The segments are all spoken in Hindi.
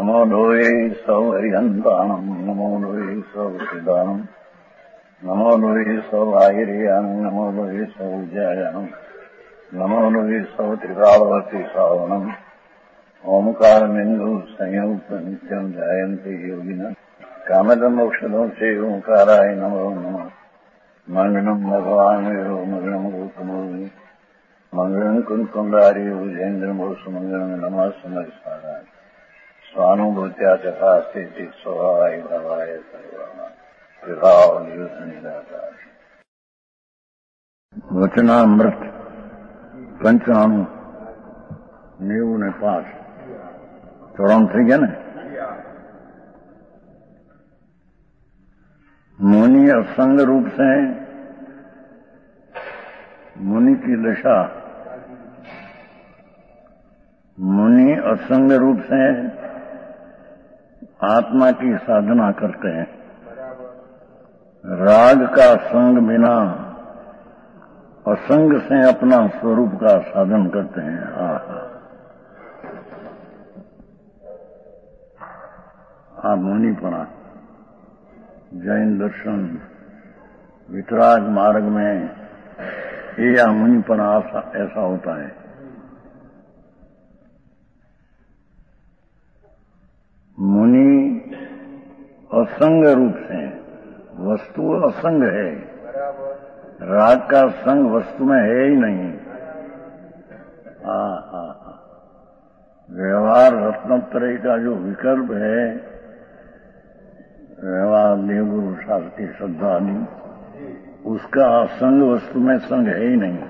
नमो लोये सौहरिहन्ताणम् नमो लोये सौहृदानम् नमो लोये सौभागिर्यानम् नमो लोये सौविद्यायानम् नमो लोये सौत्रिकालवर्ति सावनम् ओंकारमिन्दु संयुक्त नित्यम् ध्यायन्ति योगिनः कामदमोक्षदं से ओंकाराय नमो नमः मंगलम् भगवान् वीरो मंगलम् गौतमोऽग्नि मंगलम् कुन्कुण्डारि भुजेन्द्रमोऽस्तु मंगलम् नमः समर्पयामि स्वानुभूत्या तथा स्थिति स्वभावाय भवाय सर्वानां वचनामृत पंचाणु नींव ने पास चौड़ाम थी गया ने मुनि असंग रूप से मुनि की दशा मुनि असंग रूप से आत्मा की साधना करते हैं। राग का संग बिना असंग से अपना स्वरूप का साधन करते हैं। मुनिपना जैन दर्शन वितराग मार्ग में ये मुनिपना ऐसा होता है। मुनि असंग रूप से, वस्तु असंग है, राग का संग वस्तु में है ही नहीं। व्यवहार रत्नत्रय का जो विकल्प है, व्यवहार देवगुरु शास्त्री श्रद्धा आदि, उसका असंग वस्तु में संग है ही नहीं।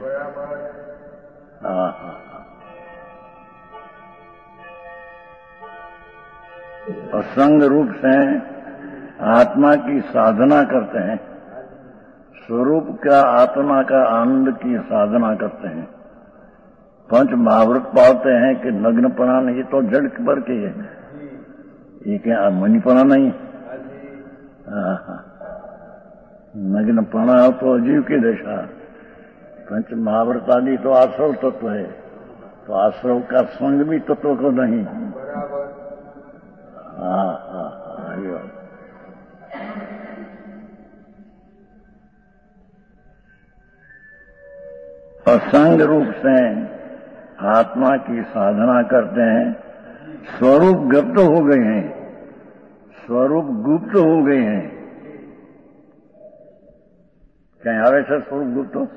असंग रूप से आत्मा की साधना करते हैं, स्वरूप का आत्मा का आनंद की साधना करते हैं। पंच महाव्रत पाते हैं कि नग्नपना नहीं तो जड़ पर के है, ये क्या मनीपना नहीं। नग्नपना तो अजीव की दशा। पंच महाव्रत आदि तो आश्रव तत्व है, तो आश्रव का संग भी तत्व को नहीं। असंग रूप से आत्मा की साधना करते हैं। स्वरूप गुप्त हो गए हैं, स्वरूप गुप्त हो गए हैं। क्या आवे सर स्वरूप गुप्त हो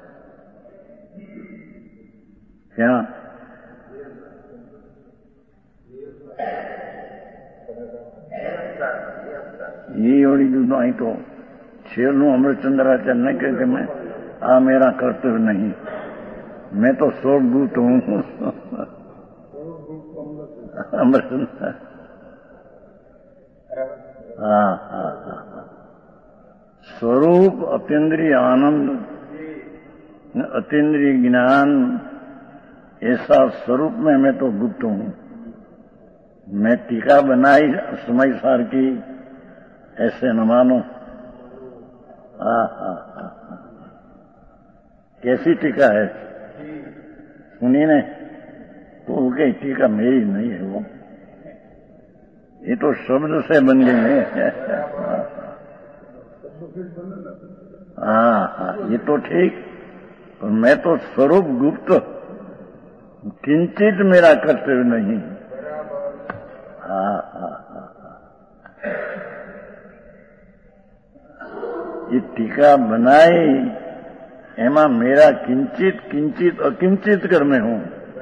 क्या? ये ओड़ी जो आई तो शेर नु अमृतचंद्राचार्य ने कहते मैं मेरा कर्तव्य नहीं, मैं तो स्वरूप हूं। अमृतचंद्र स्वरूप अतीन्द्रिय आनंद, अतीन्द्रिय ज्ञान, ऐसा स्वरूप में मैं तो गुप्त हूं। मैं टीका बनाई समय सार की, ऐसे न मानो। कैसी टीका है सुनी ने तो कही टीका मेरी नहीं है, वो ये तो शब्द से बन गई है। ये तो ठीक, और मैं तो स्वरूप गुप्त, किंचित मेरा कर्तव्य नहीं। ये टीका बनाई एमा मेरा किंचित किंचित अकिंचित करने हूं।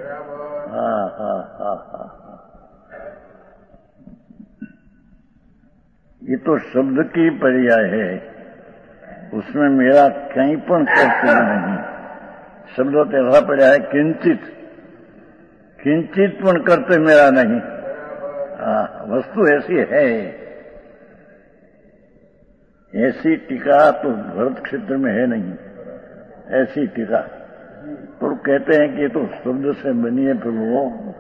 ये तो शब्द की पर्याय है, उसमें मेरा कहीं पण कर्तव्य नहीं। शब्द तो ऐसा पर्याय है किंचित, किंचित पण कर्तव्य मेरा नहीं। वस्तु ऐसी है। ऐसी टीका तो भरत क्षेत्र में है नहीं, ऐसी टीका तो कहते हैं कि ये तो शब्द से बनी है। फिर वो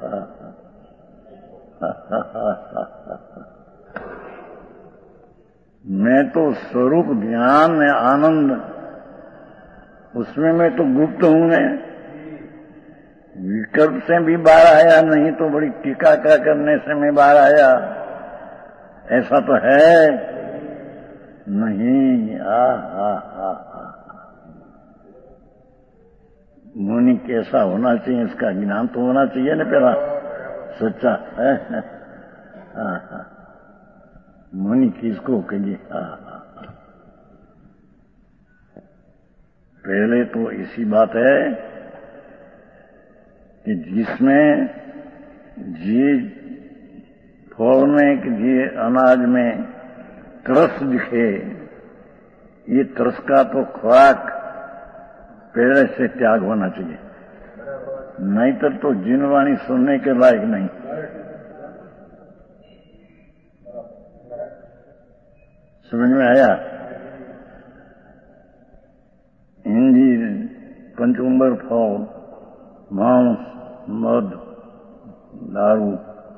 मैं तो स्वरूप ज्ञान आनंद, उसमें मैं तो गुप्त हूं। विकल्प से भी बाहर आया, नहीं तो बड़ी टीका का करने से मैं बाहर आया, ऐसा तो है नहीं। मुनि कैसा होना चाहिए, इसका ज्ञान तो होना चाहिए ना पहला, सच्चा है। मुनि किसको कहिए। पहले तो इसी बात है कि जिसमें जी फल में कि जी अनाज में तरस दिखे, ये तरस का तो खुराक पहले से त्याग होना चाहिए, नहीं तो जिनवाणी सुनने के लायक नहीं। समझ में आया? इंजीर, पंचुंबर फल, मांस, मद, दारू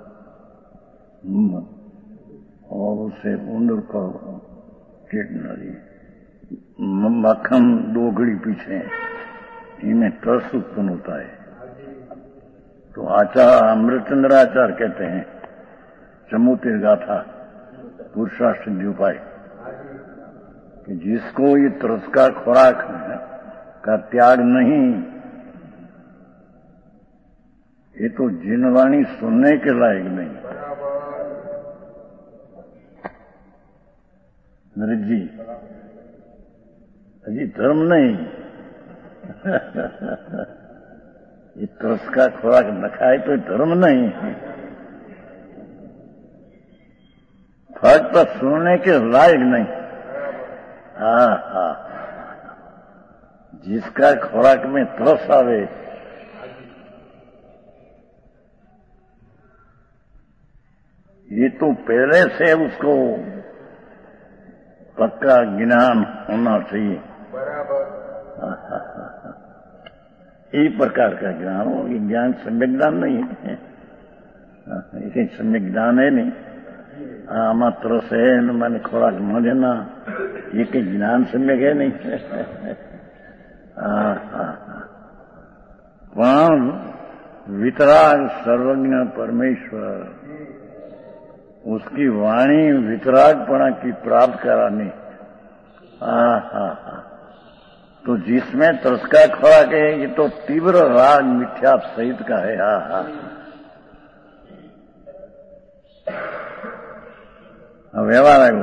और उसे उंडर फल, किटनरी, मक्खन, दो घड़ी पीछे, इनमें तरस उत्पन्न होता है। तो आचार्य अमृतचंद्राचार्य कहते हैं, चमोतिर गाथा पुरुषार्थ सिद्धि उपाय, कि जिसको ये तरस का खुराक का त्याग नहीं, ये तो जिनवाणी सुनने के लायक नहीं। नरेश जी, अजी धर्म नहीं। ये तरस का खुराक न खाए तो धर्म नहीं, फक्त सुनने के लायक नहीं। जिसका खुराक में तरस आवे, ये तो पहले से उसको पक्का ज्ञान होना चाहिए। एक प्रकार का ज्ञान हो, ये ज्ञान सम्यक ज्ञान नहीं है, इसे सम्यक ज्ञान है नहीं। मात्र से मैंने खुराक न देना, ये कहीं ज्ञान सम्यक है नहीं। पण वितराग सर्वज्ञ परमेश्वर, उसकी वाणी वितरागपणा की प्राप्त करानी। तो जिसमें तरस का खुराक है, ये तो तीव्र राग मिथ्या सहित का है। व्यवहार है वो।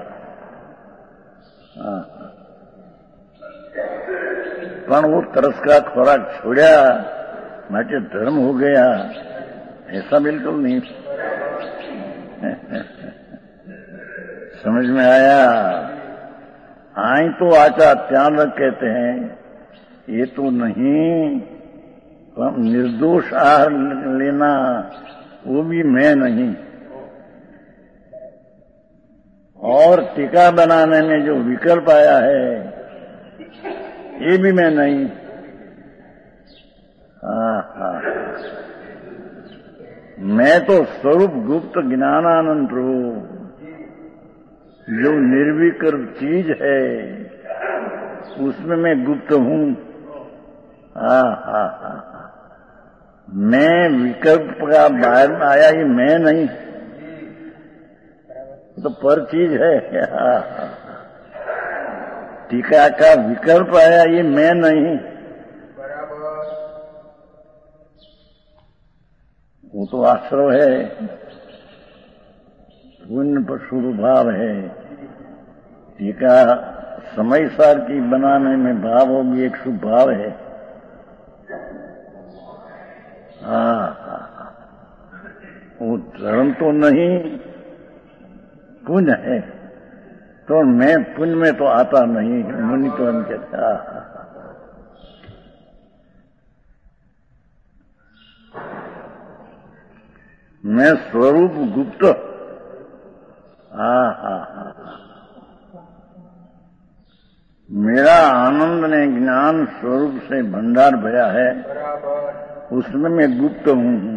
पण वो तरस का खुराक छोड़ा, माटे धर्म हो गया, ऐसा बिल्कुल नहीं। समझ में आया? आई तो आचार्य त्याग कहते हैं, ये तो नहीं, निर्दोष आहार लेना वो भी मैं नहीं, और टीका बनाने में जो विकल्प आया है ये भी मैं नहीं। मैं तो स्वरूप गुप्त ज्ञानानंद रूप, जो निर्विकल्प चीज है उसमें मैं गुप्त हूं। मैं विकल्प का बाहर में आया, ये मैं नहीं, तो पर चीज है। टीका का विकल्प आया, ये मैं नहीं, वो तो आश्रव है, पुण्य पर शुभ भाव है। टीका समय सार की बनाने में भाव हो भी एक शुभ भाव है। वो धर्म तो नहीं, पुण्य है, तो मैं पुण्य में तो आता नहीं। मुनि तो हम कहते मैं स्वरूप गुप्त। मेरा आनंद ने ज्ञान स्वरूप से भंडार भरा है, उसमें मैं गुप्त हूं।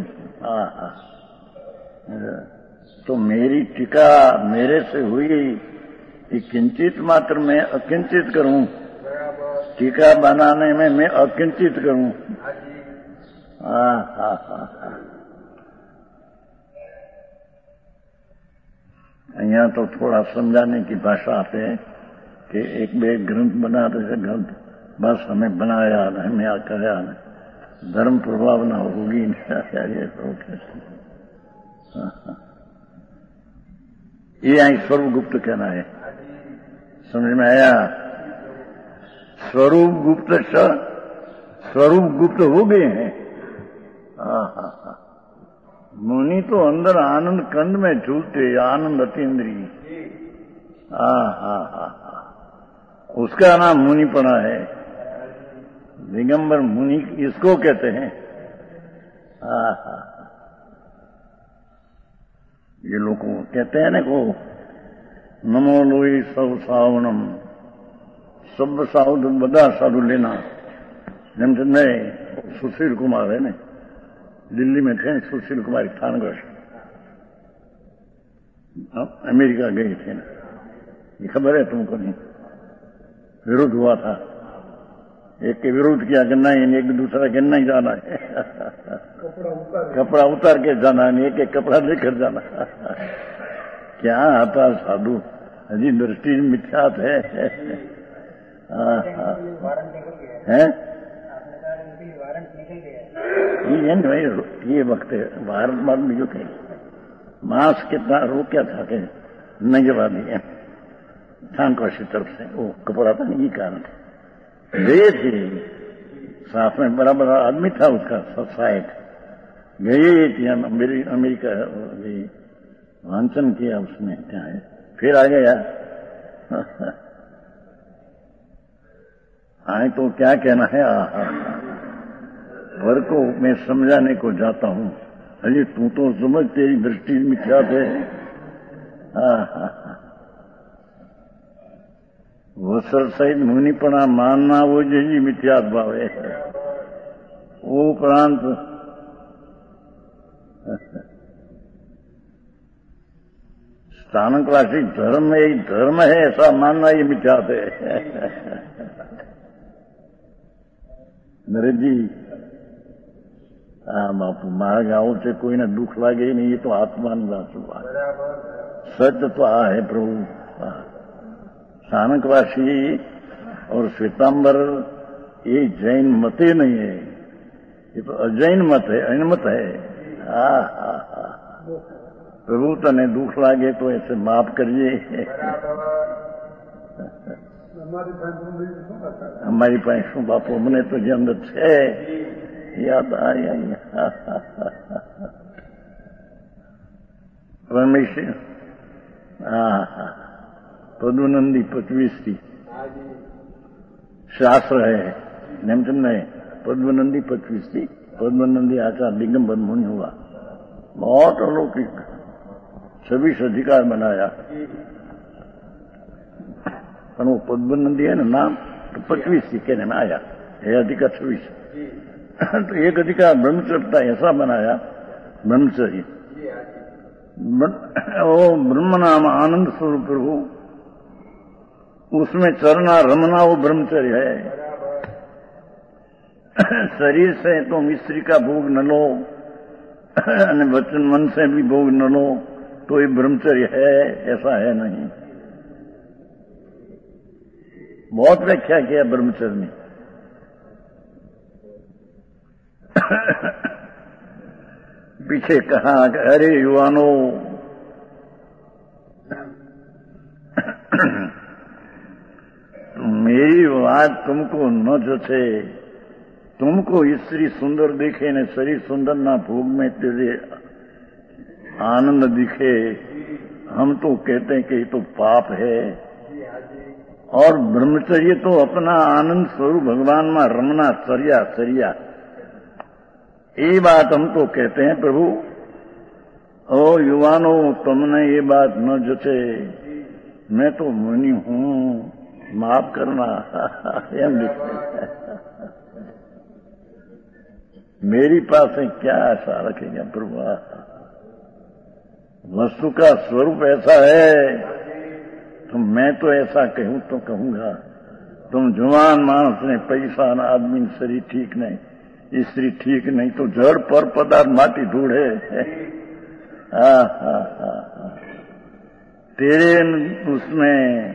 तो मेरी टीका मेरे से हुई कि किंचित मात्र मैं अकिंचित करूं, टीका बनाने में मैं अकिंचित करूं, અહીંયા તો થોડા समझाने की भाषा पे कि एक बे ग्रंथ बनाते थे ग्रंथ बस हमें बनाया हमें आ कराया धर्म प्रभाव ना होगी ये आई स्वरूप गुप्त कहना है। समझ में आया? स्वरूप गुप्त हो गए हैं। मुनि तो अंदर आनंद कंद में झूलते आनंद अतीन्द्रिय। उसका नाम मुनिपना है। दिगंबर मुनि इसको कहते हैं। ये लोग कहते हैं ना को नमो लोई सब सावनम सब साधु बदा साधु लेना। नहीं सुशील कुमार है ना दिल्ली में थे सुशील कुमार थानगढ़ अमेरिका गए थे ना ये खबर है तुमको? नहीं विरोध हुआ था एक के विरोध किया कि नहीं एक दूसरा के नहीं जाना है कपड़ा उतार के जाना नहीं एक एक कपड़ा लेकर जाना क्या आता साधु अजी दृष्टि मिथ्यात है ये वक्त भारत बाद में जो थे मांस कितना रोक्या था कि नहीं जवा दिए थानकोशी तरफ से वो कपड़ा था नहीं कारण गए थे साथ में बड़ा बड़ा आदमी था उसका सहायक गए थे अमेरिका वांचन किया उसने क्या है फिर आ गया आए तो क्या कहना है पर को मैं समझाने को जाता हूं अरे तू तो समझ तेरी दृष्टि मिथ्या है। वसर सहित मुनिपना मानना वो जी मिथ्यात भाव है वो उपरांत स्थानकवासी धर्म है ऐसा मानना ये मिथ्यात है। नरेश जी बापू मारा गाँव से कोई ना दुख लागे ही नहीं ये तो आत्मा हुआ सत्य तो है प्रभु। स्थानकवासी और श्वेतांबर ये जैन मत ही नहीं है ये तो अजैन मत है अनमत है। प्रभु तने दुख लागे तो ऐसे माफ करिए हमारी पास शू बापू हमने तो जे अंदर छे याद आया परमेश्वर पद्मनंदी 25 थी शास्त्र है नेमचंद है पद्मनंदी 25 थी पद्मनंदी आचार्य दिगंबर मुनि हुआ बहुत अलौकिक 26 अधिकार बनाया पर वो पद्मनंदी है ना नाम तो 25 थी कहने में आया ये अधिकार 26 तो एक अधिकार ब्रह्मचर्य ऐसा बनाया ब्रह्मचर्य वो ब्रह्म नाम आनंद स्वरूप प्रभु उसमें चरना रमना वो ब्रह्मचर्य है। शरीर से तुम स्त्री का भोग न लो वचन मन से भी भोग न लो तो ये ब्रह्मचर्य है ऐसा है नहीं। बहुत व्याख्या किया ब्रह्मचर्य ने पीछे कहा अरे युवानों मेरी बात तुमको न जचे तुमको स्त्री सुंदर दिखे न शरीर सुंदर ना भोग में तेरे आनंद दिखे हम तो कहते हैं कि ये तो पाप है और ब्रह्मचर्य तो अपना आनंद स्वरूप भगवान में रमना चर्या ये बात हम तो कहते हैं प्रभु ओ युवानों तुमने ये बात न जचे मैं तो मुनि हूं माफ करना मेरी पास क्या आशा रखेगा प्रभु वस्तु का स्वरूप ऐसा है तो मैं तो ऐसा कहूं तो कहूंगा तुम जवान मानस ने पैसा न आदमी शरीर ठीक नहीं स्त्री ठीक नहीं तो जड़ पर पदार्थ माटी धूड़ है। तेरे उसमें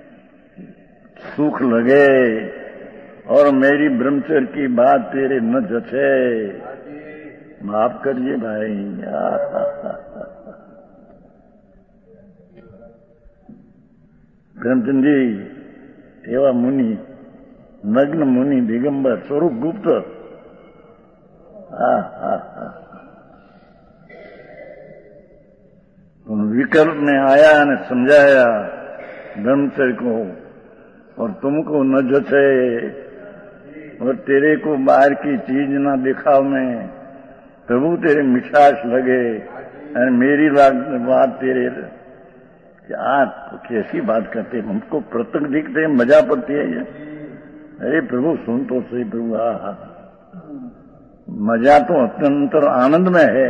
सुख लगे और मेरी ब्रह्मचर्य की बात तेरे न जचे, माफ करिए भाई। प्रेमचंद जी एवं मुनि, नग्न मुनि दिगंबर स्वरूप गुप्त। विकल्प ने आया ने समझाया ब्रह्मचर्य को, और तुमको न जचे और तेरे को बाहर की चीज ना दिखाओ में प्रभु तेरे मिठास लगे, और मेरी बात तेरे आप कैसी बात करते, हमको प्रत्यक्ष दिखते मजा पड़ती है ये। अरे प्रभु सुन तो सही प्रभु, मजा तो अत्यंत आनंद में है।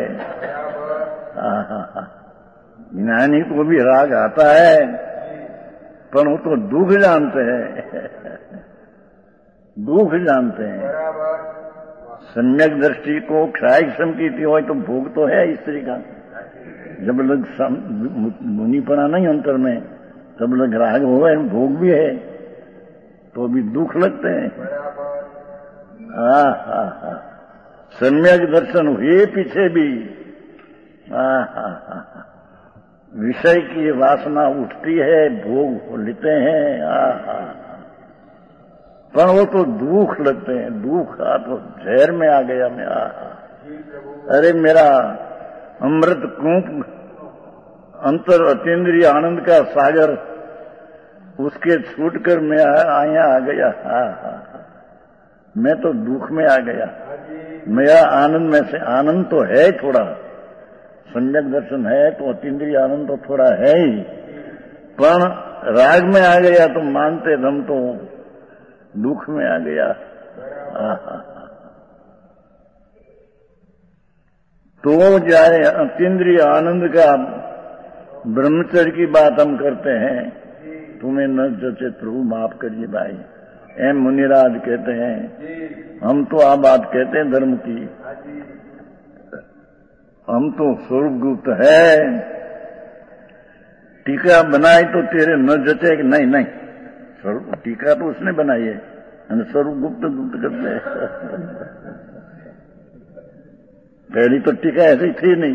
ज्ञानी को भी राग आता है, पर वो तो दुख जानते हैं, दुख जानते हैं। सम्यक दृष्टि को क्षायिक संकीर्ति हो तो भोग तो है स्त्री का, जब लग मुनिपना नहीं अंतर में, तब लग राग हो भोग भी है तो भी दुख लगते हैं। सम्यक दर्शन हुए पीछे भी विषय की वासना उठती है, भोग लेते हैं, पर वो तो दुख लगते हैं। दुख तो जहर में आ गया मैं। अरे मेरा अमृत कूप अंतर अतीन्द्रिय आनंद का सागर, उसके छूटकर मैं आया आ गया। मैं तो दुख में आ गया। मेरा आनंद में से आनंद तो है थोड़ा, सम्यक दर्शन है तो अतीन्द्रिय आनंद तो थोड़ा है ही, पर राग में आ गया तो मानते दम तो दुख में आ गया। तो जाए अतीन्द्रिय आनंद का ब्रह्मचर्य की बात हम करते हैं, तुम्हें न जचे प्रभु माफ करिए भाई। एम मुनिराज कहते हैं, हम तो आ बात कहते हैं धर्म की, हम तो स्वरूप गुप्त है। टीका बनाई तो तेरे न जचे कि नहीं नहीं, स्वरूप टीका तो उसने बनाई है, स्वरूप गुप्त गुप्त करते हैं। पहली तो टीका ऐसी थी नहीं।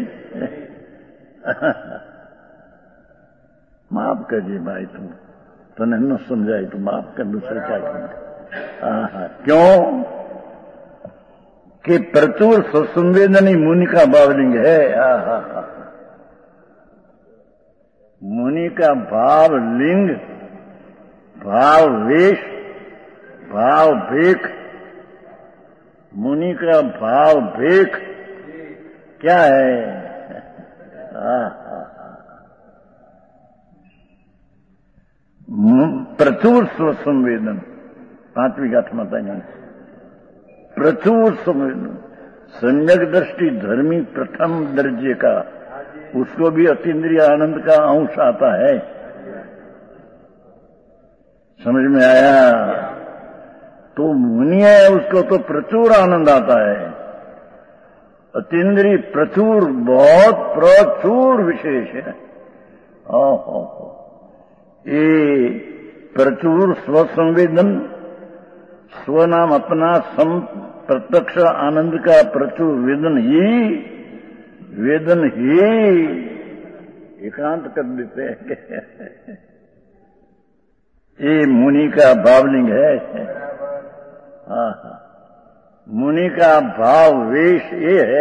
माफ करिए भाई, तुम तो न समझाई तो माफ कर, दूसरे क्या करें। क्यों कि प्रचुर संवेदनी मुनि का भावलिंग है। मुनि का भाव लिंग, भाव वेश, भाव भेख, मुनि का भाव भेख क्या है? प्रचुर स्वसंवेदन, पांचवी गाथा माता नहीं, प्रचुर संवेदन। सम्यक दृष्टि धर्मी प्रथम दर्जे का, उसको भी अतीन्द्रिय आनंद का अंश आता है। समझ में आया? तो मुनि है उसको तो प्रचुर आनंद आता है। अतीन्द्रिय प्रचुर, बहुत प्रचुर विशेष है। ये प्रचुर स्वसंवेदन, स्वनाम अपना सम प्रत्यक्ष आनंद का प्रचुर वेदन ही एकांत कर देते हैं। ये मुनि का भावलिंग है। मुनि का भाव वेश ये है।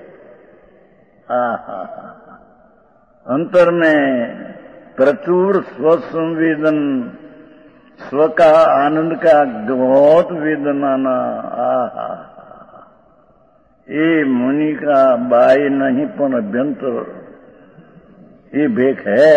अंतर में प्रचुर स्वसंवेदन, स्व का आनंद का बहुत वेदन आना। ये मुनि का बाई नहीं पण अभ्यंतर, ये भेख है।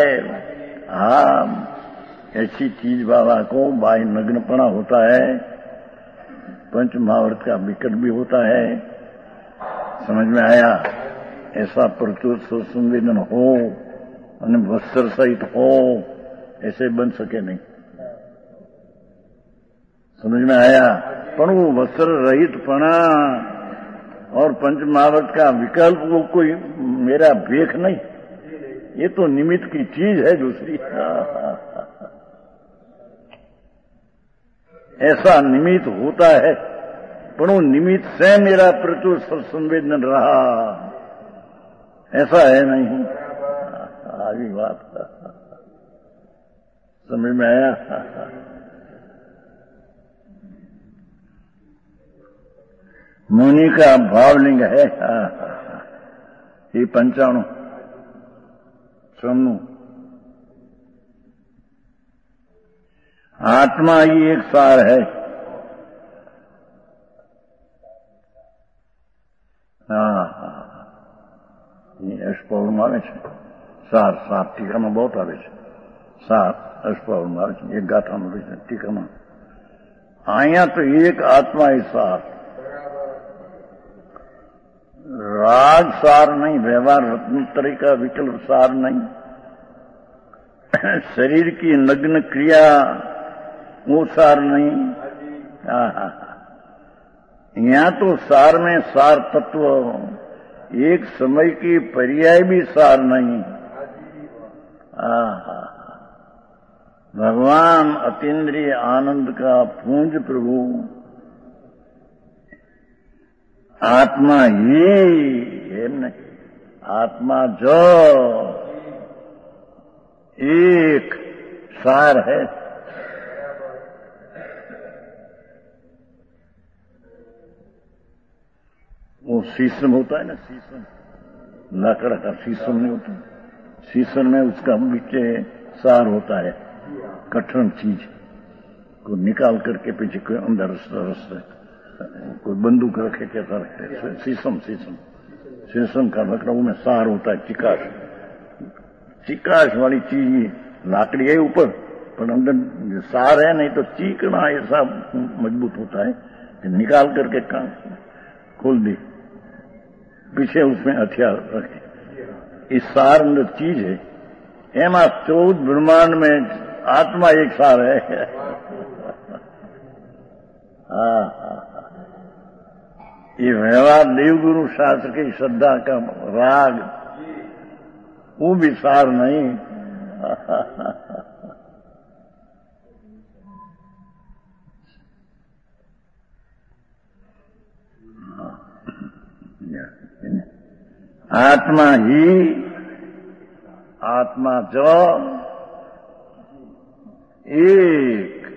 ऐसी चीज बाबा को बाई नग्नपना होता है, पंच महावर्त का विकट भी होता है। समझ में आया? ऐसा प्रचुर स्वसंवेदन हो और वस्त्र सहित हो, ऐसे बन सके नहीं। समझ में आया? पर वो वस्त्र रहित पना और पंच महाभूत का विकल्प वो कोई मेरा भेख नहीं, ये तो निमित्त की चीज है दूसरी। ऐसा निमित्त होता है, पर वो निमित्त से मेरा प्रचुर संवेदन रहा, ऐसा है नहीं। आगे बात समझ में आया? मुनि का भावलिंग है ये 95 समूह। आत्मा ही एक सार है। અષ્ટપૌર્ણમાં આવે છે સાર, સાત ટીકામાં બહુ આવે છે સાર, અષ્ટપૌર્ણમાં આવે છે, એક ગાથામાં આવે છે ટીકામાં। અહીંયા તો એક આત્મા એ સાર, राग सार नहीं, व्यवहार रत्नोत्तरी का विकल्प सार नहीं, शरीर की नग्न क्रिया वो सार नहीं। यहाँ तो सार में सार तत्व, एक समय की पर्याय भी सार नहीं। भगवान अतीन्द्रिय आनंद का पूंज प्रभु आत्मा ही है नहीं, आत्मा जो एक सार है। वो शीशम होता है ना, शीशम, लाकड़ का शीशम नहीं होता, शीशम में उसका पीछे सार होता है, कठिन चीज को निकाल करके पीछे कोई अंदर रस कोई बंदूक रखे कैसा रखते, शीशम शीशम शीशम का लकड़ा में सार होता है, चिकास, चिकास वाली चीज लाकड़ी है ऊपर, पर अंदर सार है नहीं तो चीकना ऐसा मजबूत होता है कि निकाल करके काम खोल दी, पीछे उसमें हथियार रखे। इस सार अंदर चीज है, एमा 14 ब्रह्मांड में आत्मा एक सार है। ये व्यवहार देवगुरु शास्त्र की श्रद्धा का राग, वो भी सार नहीं। आत्मा ही, आत्मा जो एक,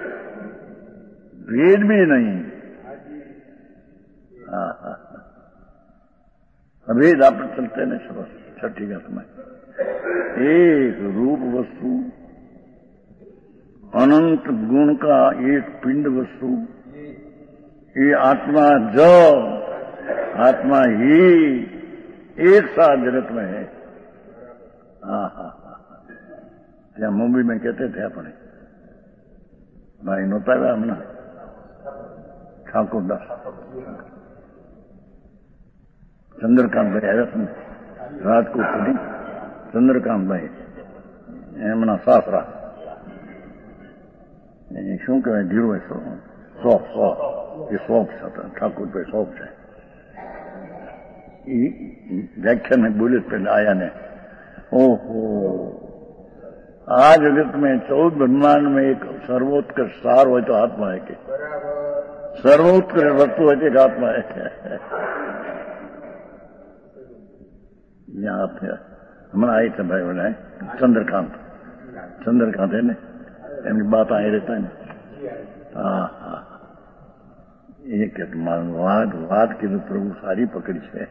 भेद भी नहीं। भेद आप चलते न छठी गत में, एक रूप वस्तु, अनंत गुण का एक पिंड वस्तु, ये आत्मा जो, आत्मा ही एक साथ जगत में है। ત્યાં मुंबई में कहते थे अपने भाई नोता है हमने ठाकुर दास चंद्रकांत भाई आया था राजकोट સુધી, ચંદ્રકાંત ભાઈ એમના સાસરા, શું કહેવાય ધીરો શોપ, એ શોપ છે ઠાकुर ભાઈ શોપ છે। व्याख्या में बोले पहले आया ने, ओहो आ जगत में 14 ब्रह्मांड में एक सर्वोत्कृष्ट सार हो तो आत्मा है के, सर्वोत्कृष्ट वस्तु है एक आत्मा है। यहाँ पे हमारा आए थे भाई बोले चंद्रकांत, चंद्रकांत है ने, एमनी बात आई रहता है। हाँ एक वाद की तो प्रभु सारी पकड़ी है।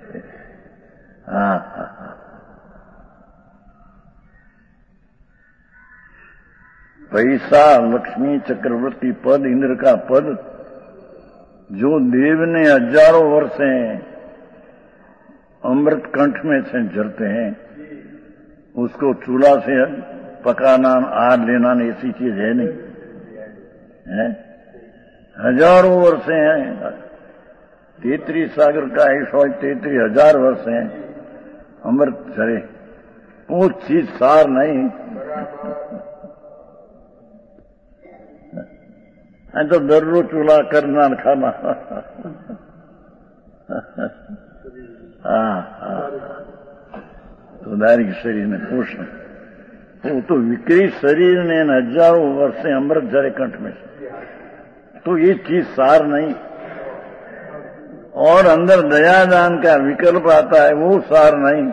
पैसा, लक्ष्मी, चक्रवर्ती पद, इंद्र का पद, जो देव ने हजारों वर्ष अमृत कंठ में से झरते हैं, उसको चूल्हा से पकाना, आग लेना ऐसी चीज है नहीं है। हजारों वर्ष हैं, 33 सागर का ऐसा 33,000 वर्ष हैं अमृत झरे, वो चीज सार नहीं। तो दर्रो चूल्हा करना खाना, ઉદારી શરીરને પોષણ वो तो विक्री शरीर ने हजारों वर्ष से अमृत झरे कंठ में तो ये चीज सार नहीं और अंदर दयादान का विकल्प आता है वो सार नहीं।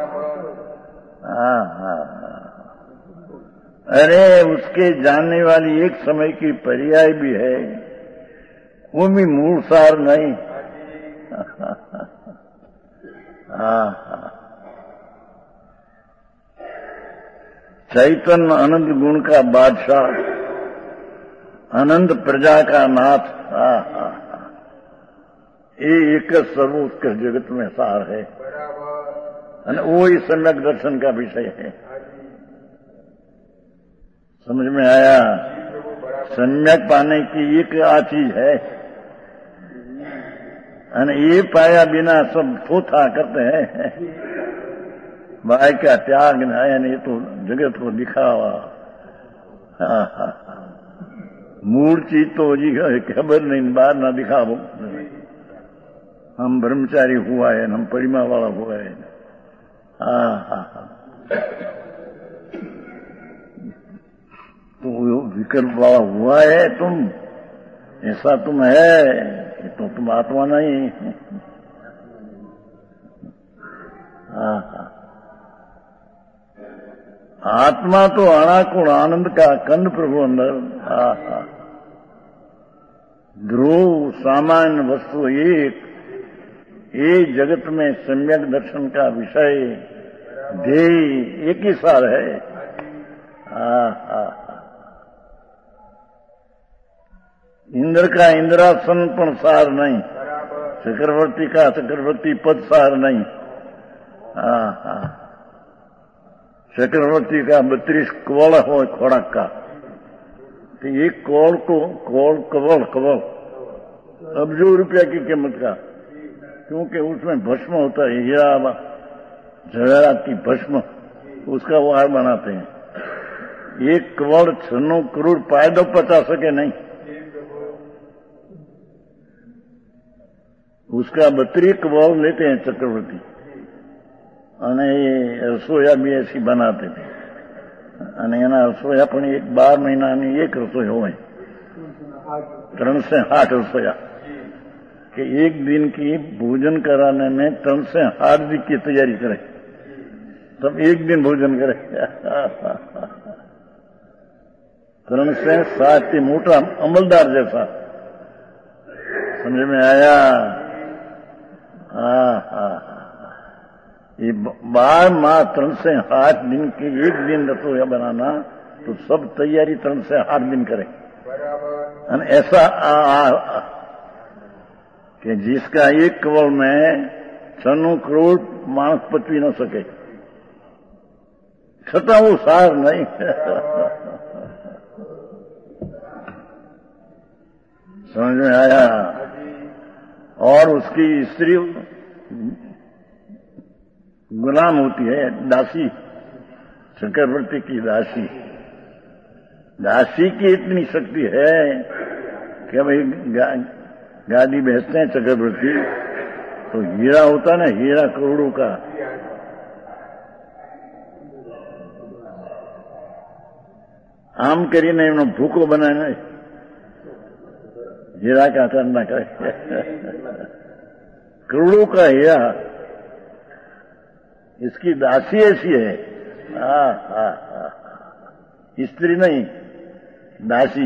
अरे उसके जानने वाली एक समय की पर्याय भी है वो भी मूल सार नहीं। चैतन्य अनंत गुण का बादशाह, अनंत प्रजा का नाथ, ये एक सर्वोत्कृष्ट जगत में सार है। वो ही सम्यक दर्शन का विषय है। समझ में आया? सम्यक पाने की एक आ चीज है ये पाया बिना सब थोथा करते हैं। भाई का त्याग है नहीं तो जगत को दिखावा। मूल चीज तो जी खबर नहीं बाहर ना दिखावो। हम ब्रह्मचारी हुआ है हम परिमा वाला हुआ है। तो विकल्प वाला हुआ है तुम, ऐसा तुम है तो तुम आत्मा नहीं। आत्मा तो अनाकुण आनंद का कंद प्रभु अंदर। ध्रुव सामान्य वस्तु एक जगत में सम्यक दर्शन का विषय ध्येय एक ही सार है। इंद्र का इंद्रासन पण सार नहीं, चक्रवर्ती का चक्रवर्ती पद सार नहीं। चक्रवर्ती का 32 कवल हो खोड़क का तो एक कवल को कवल अब्जों रुपया की कीमत का, क्योंकि उसमें भस्म होता है हीरा जवाहरात की भस्म, उसका वो हार बनाते हैं। एक कवल 96 करोड़ पायदो पचा सके नहीं, उसका 32 कवल लेते हैं चक्रवर्ती। અને રસોયા બી એસી બનાતે थे અને એના રસોયા પણ 12 મહિનાની એક રસોઈ હોય, 308 રસોયા कि एक दिन की भोजन कराने में 308 दिन की तैयारी करे तब एक दिन भोजन करे। 307 मोटा अमलदार जैसा। समझ में आया? ये 12 माह 308 दिन की एक दिन रसोया बनाना तो सब तैयारी 308 दिन करे। ऐसा कि जिसका एक कवल में 96 करोड़ मानस पचवी न सके, छता वो सार नहीं। समझ में आया? और उसकी स्त्री गुलाम होती है, दासी, चक्रवर्ती की दासी। दासी की इतनी शक्ति है कि भाई गाड़ी बेचते हैं चक्रवर्ती तो हीरा होता ना, हीरा करोड़ों का, आम करीने एमनो भूको बनाने हीरा का करना करे। करोड़ों का हीरा। इसकी दासी ऐसी है, स्त्री नहीं, दासी।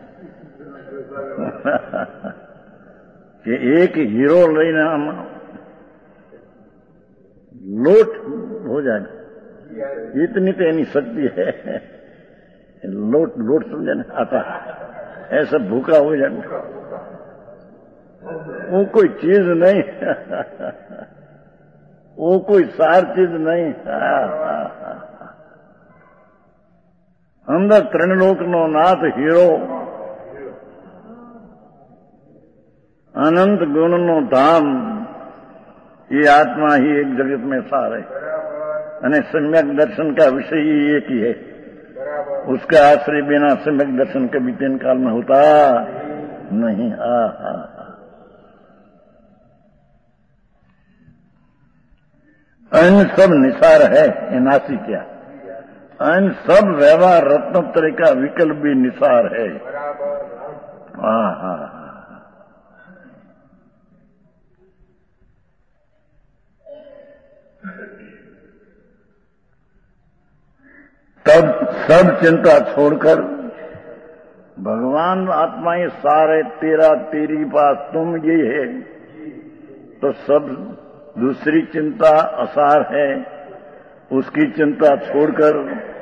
कि एक हीरो लेना लोट हो जाएगा, इतनी तो नहीं शक्ति है। लोट समझे ना, आता ऐसा भूखा हो जाएगा, वो कोई चीज नहीं। वो कोई सार चीज नहीं। अंदर त्रिलोक नो नाथ हीरो, अनंत गुण नो धाम, ये आत्मा ही एक जगत में सार है। અને सम्यक दर्शन का विषय ही एक ही है। उसका आश्रय बिना सम्यक दर्शन कभी तीन काल में होता नहीं। अन सब निसार है, ये नासी क्या, अन सब व्यवहार रत्नोत्तरी का विकल्प भी निसार है। हाँ हाँ, तब सब चिंता छोड़कर भगवान आत्मा ही सार है, तेरा तेरी बात तुम ये है, तो सब दूसरी चिंता असार है, उसकी चिंता छोड़कर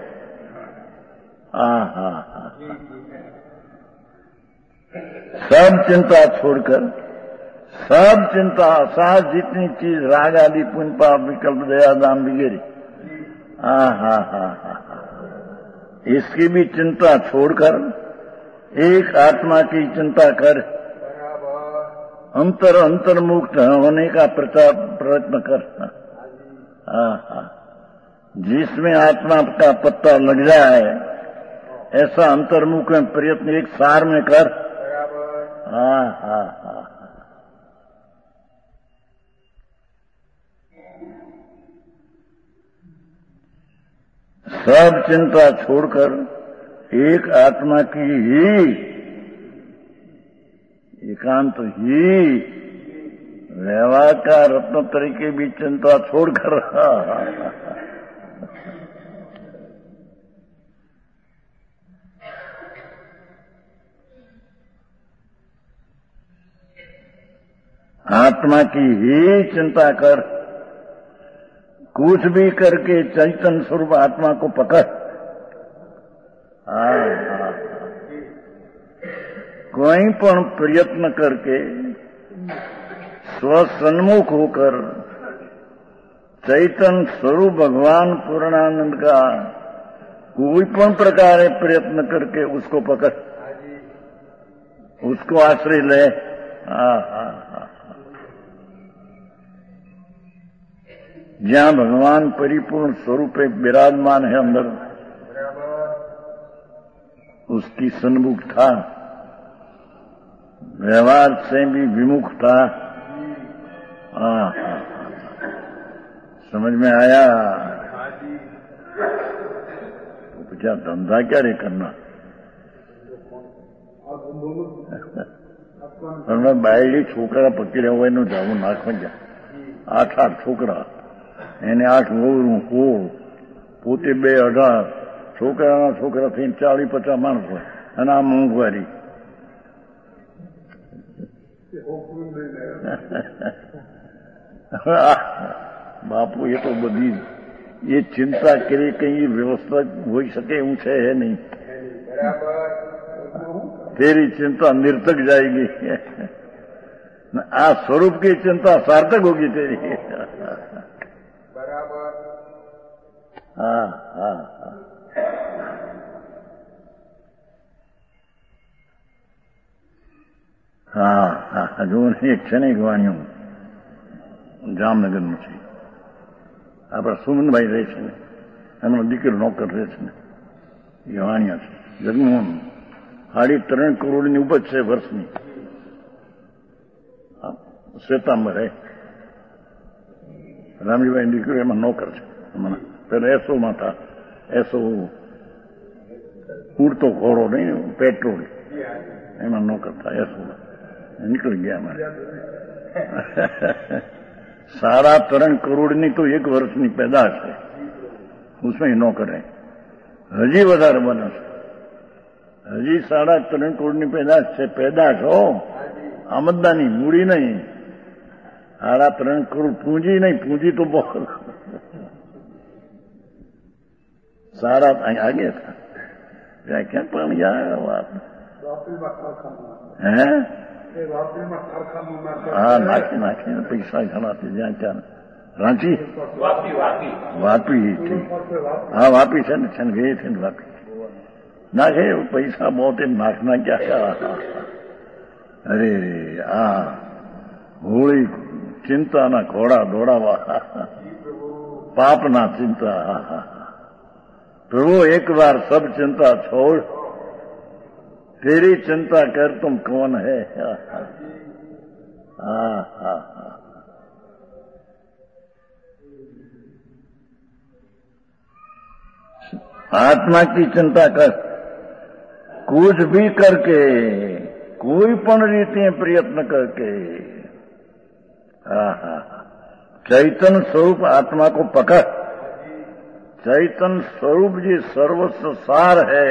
सब चिंता छोड़कर, सब चिंता असार जितनी चीज राग आदि पुण्य पाप विकल्प दया दान वगैरह, इसकी भी चिंता छोड़कर एक आत्मा की चिंता कर, अंतर्मुक्त होने का प्रयत्न कर। जिसमें आत्मा का पत्ता लग जाए ऐसा अंतर्मुख में प्रयत्न एक सार में कर। सब चिंता छोड़कर एक आत्मा की ही एकांत ही व्यवहार का रत्नोत्तरी की भी चिंता छोड़कर आत्मा की ही चिंता कर, कुछ भी करके चैतन्य स्वरूप आत्मा को पकड़। कोई पण प्रयत्न करके स्वसन्मुख होकर चैतन्य स्वरूप भगवान पूर्णानंद का कोई पण प्रकार प्रयत्न करके उसको पकड़, उसको आश्रय ले। जहां भगवान परिपूर्ण स्वरूप विराजमान है अंदर, उसकी सन्मुख था, व्यवहार से भी विमुख था। समझ में आया? तो क्या धंधा क्या रे करना? मैं बायडी छोकरा पकड़્યા હોય એનું જાવું નાખવા જા, 8 છોકરા, એને 8 વહુનું હો, પોતે 2 18, છોકરાના છોકરા થઈને 40-50 માણસ હોય, અને આ મોંઘવારી. બાપુ એ તો બધી એ ચિંતા કરી કઈ વ્યવસ્થા હોઈ શકે એવું છે નહીં. तेरी चिंता निरर्थक जाएगी, आ स्वरूप की चिंता सार्थक होगी तेरी। जो एक છે ને ગવાણીઓ જામનગરનું છે, આપણા સુમનભાઈ રહે છે ને, એમનો દીકરો નોકર રહે છે ને, ગવાણીયા છે, જગમોહન 3.5 કરોડની ઉપજ છે વર્ષની, શ્વેતાંબર હે, રામજીભાઈ દીકરો એમાં નોકર છે. પેલા એસોમાં હતા, એસો ઉડતો ઘોડો નહીં, પેટ્રોલ, એમાં નોકર था એસોમાં, निकल गया हमारे। 3.5 કરોડની તો 1 વર્ષની પેદાશ છે, उसमें नौकर है, હજી વધારે બને છે, હજી 3.5 કરોડની પેદાશ છે, પેદાશ હો, આમદની મૂડી નહીં, 3.5 કરોડ પૂંજી નહીં, પૂંજી તો બહુ सारा आगे था क्या पण यार बात है। हाँ नाखी पैसा घणाते ज्યાં ત્યાં રાંચી વાપી थी, हाँ वापी છે ને ગઈ थी ને वापी નાખે પૈસા બહુ નાખના क्या। अरे હોળી ચિંતાના ઘોડા દોડાવા, પાપના चिंता। प्रभु एक बार सब चिंता छोड़, तेरी चिंता कर, तुम कौन है। आत्मा की चिंता कर, कुछ भी करके, कोई पण रीति प्रयत्न करके, चैतन्य स्वरूप आत्मा को पकड़। चैतन्य स्वरूप जी सर्वस्व सार है,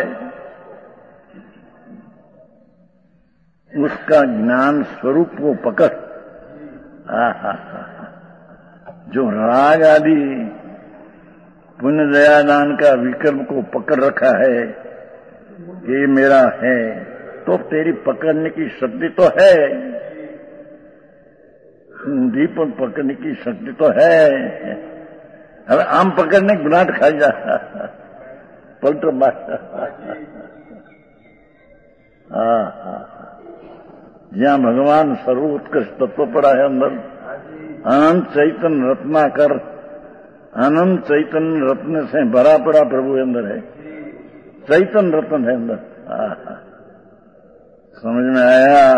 उसका ज्ञान स्वरूप को पकड़। जो राग आदि पुण्य दया दान का विकल्प को पकड़ रखा है, ये मेरा है, तो तेरी पकड़ने की शक्ति तो है, दीपक पकड़ने की शक्ति तो है। अब आम पकड़ने गुनाट खा जा पलटो बात। जहां भगवान सर्वोत्कृष्ट तत्व पड़ा है अंदर, अनंत चैतन्य रत्नाकर, अनंत चैतन्य रत्न से भरा पड़ा प्रभु अंदर है, चैतन्य रत्न है अंदर। समझ में आया?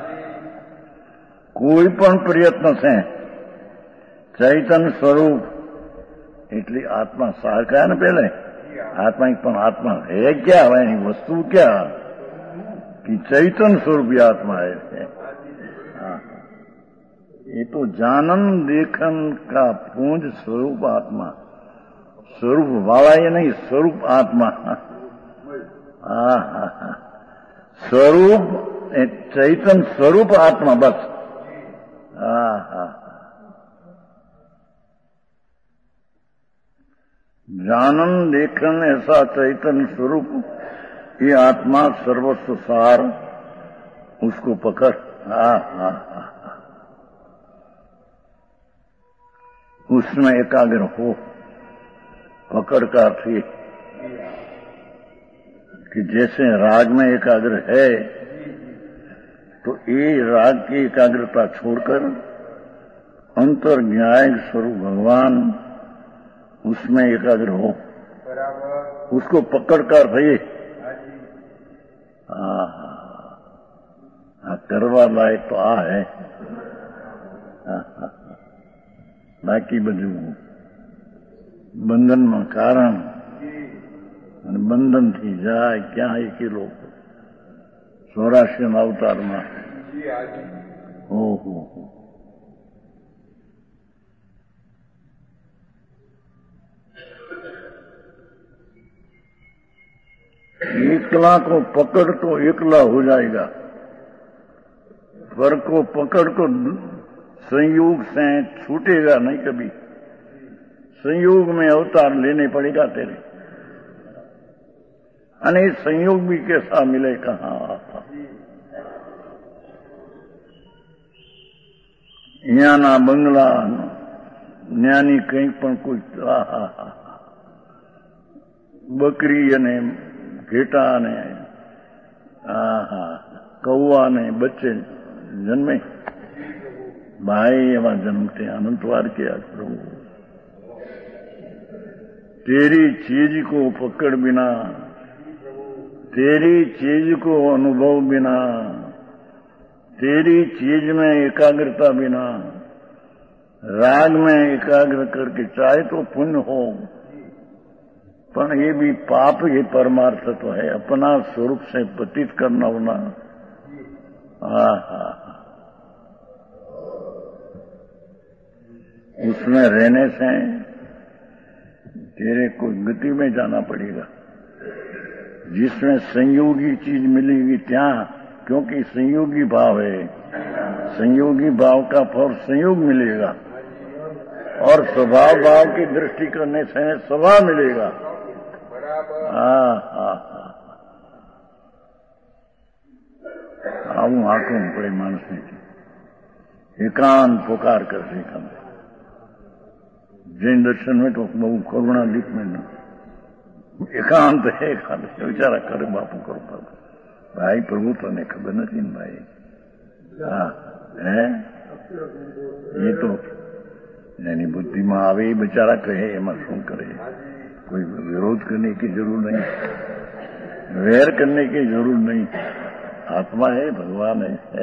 कोई पण प्रयत्न से चैतन्य स्वरूप એટલે આત્મા સાર કયા ને પેલે આત્મા પણ આત્મા है क्या, એની વસ્તુ क्या कि चैतन्य स्वरूप आत्मा है। ये तो जानन देखन का पूंज स्वरूप आत्मा, स्वरूप वाला ये नहीं, स्वरूप आत्मा। स्वरूप चैतन्य स्वरूप आत्मा बस। जानन देखन ऐसा चैतन्य स्वरूप, ये आत्मा सर्वस्व सार, उसको पकड़। उसमें एकाग्र हो। पकड़ का अर्थ ये कि जैसे राग में एकाग्र है, तो ये राग की एकाग्रता छोड़कर अंतर न्याय स्वरूप भगवान, उसमें एकाग्र हो, उसको पकड़कर भई करवा लायक तो आ है। बाकी બધું બંધનમાં કારણ અને બંધનથી જાય ક્યાં એકેલો સૌરાષ્ટ્રના અવતારમાં। ઓહો, एकला को पकड़ तो एकला हो जाएगा, पर को पकड़ को संयोग से छूटेगा नहीं कभी। संयोग में अवतार लेने पड़ेगा तेरे, अने संयोग भी कैसा मिले कहाँ। न्याना बंगला न्यानी कहीं पण कोई बकरी अने घेटा ने कौआ ने बच्चे जन्मे, भाई एवं जन्मते अनंतवार किया प्रभु। तेरी चीज को पकड़ बिना, तेरी चीज को अनुभव बिना, तेरी चीज में एकाग्रता बिना, राग में एकाग्र करके चाहे तो पुण्य हो, पर ये भी पाप, ये परमार्थ तो है, अपना स्वरूप से पतित करना होना। उसमें रहने से तेरे को गति में जाना पड़ेगा, जिसमें संयोगी चीज मिलेगी त्या, क्योंकि संयोगी भाव है, संयोगी भाव का फल संयोग मिलेगा, और स्वभाव भाव की दृष्टि करने से स्वभाव मिलेगा। आऊं आंखों पड़े मानस ने एकांत पुकार कर देखा। जैन दर्शन में तो बहु करुणा दीप में एकांत है, एकांत विचारा करे बापू करो भाई प्रभु तो ने खबर नहीं भाई। है ये तो यानी बुद्धि में आवे बेचारा कहे एम शू करे, कोई विरोध करने की जरूर नहीं, वैर करने की जरूर नहीं। आत्मा है, भगवान है।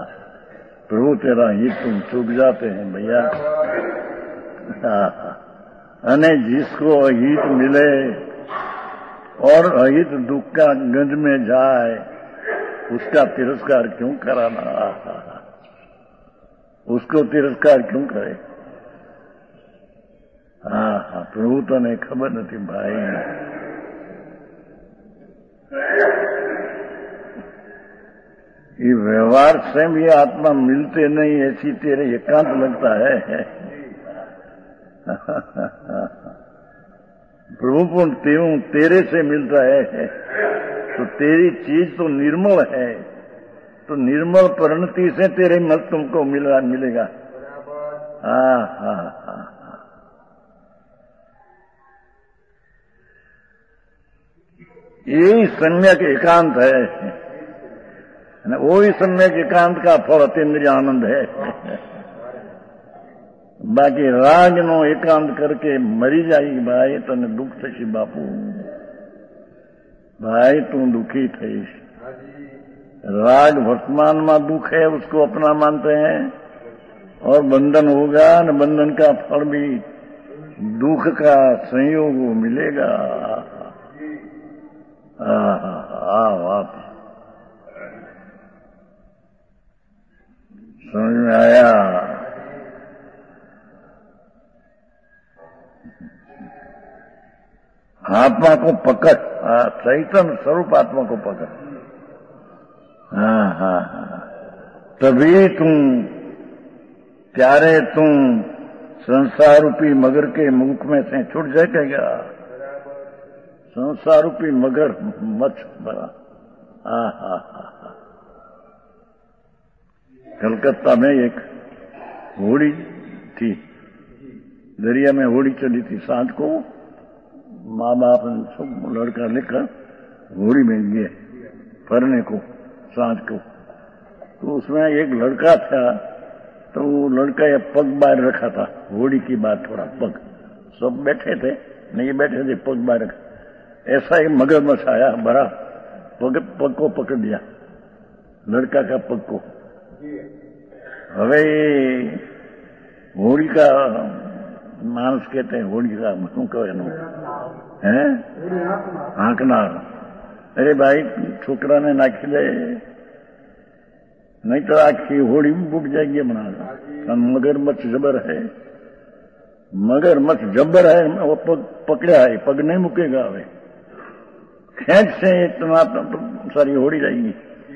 प्रभु तेरा हित तुम चूक जाते हैं भैया। अने जिसको अहित मिले और अहित दुख का गंज में जाए उसका तिरस्कार क्यों कराना? उसको तिरस्कार क्यों करे? हाँ, प्रभु तो ने खबर नहीं भाई। ये व्यवहार से भी आत्मा मिलते नहीं ऐसी तेरे एकांत लगता है। प्रभु पुण्य तेरे से मिलता है तो तेरी चीज तो निर्मल है, तो निर्मल परिणति से तेरे मत तुमको मिलेगा। हाँ। यही सम्यक एकांत है, वही सम्यक एकांत का फल अतीन्द्रिय आनंद है। बाकी राग नो एकांत करके मरी जाएगी भाई तने दुख थशी बापू, भाई तू दुखी थईश। राग वर्तमान में दुख है उसको अपना मानते हैं और बंधन होगा न बंधन का फल भी दुख का संयोग मिलेगा। आप समझ में आया? आत्मा को पकड़, चैतन्य स्वरूप आत्मा को पकड़। हाँ, तभी त्यारे तुम संसार रूपी मगर के मुख में से छूट जाएगा। संसार रूपी मगर मच बड़ा। कलकत्ता में एक होड़ी थी, दरिया में होड़ी चली थी। सांझ को माँ बाप सब लड़का लेकर होड़ी में गए फरने को सांझ को। तो उसमें एक लड़का था, तो वो लड़का ये पग बाहर रखा था। होड़ी की बात, थोड़ा पग, सब बैठे थे, नहीं बैठे थे, पग बाहर रखा। ऐसा ही मगरमच्छ आया, बड़ा पग को पकड़ दिया, लड़का का पग को। હવે હોળી का मानस कहते हैं, होड़ी का શું કહેવાનું है? હાંકનાર। अरे भाई छोकरा ने नाखी दे, नहीं तो आखी होड़ी में बुक जाएगी हमारा। मगरमच्छ जबर है, मगरमच्छ जबर है, वो पग पकड़ा है, पग नहीं मुकेगा। હવે खेच से इतना तो सारी होड़ी जाएगी।